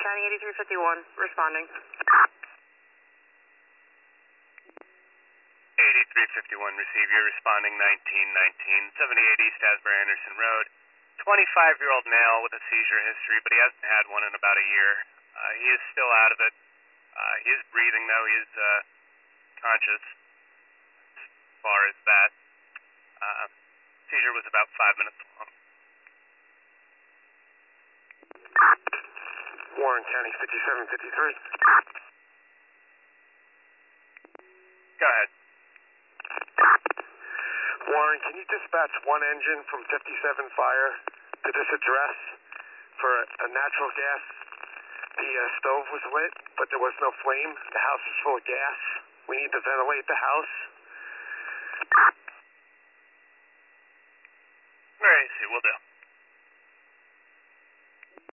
County 8351, responding. 8351, receive. You're responding 1919, 78 East Asbury Anderson Road. 25-year-old male with a seizure history, but he hasn't had one in about a year. He is still out of it. He is breathing, though. He is conscious as far as that. Seizure was about 5 minutes long. Warren County 5753. Go ahead. Warren, can you dispatch one engine from 57 Fire to this address for a natural gas? The stove was lit, but there was no flame. The house is full of gas. We need to ventilate the house. Very easy, will do.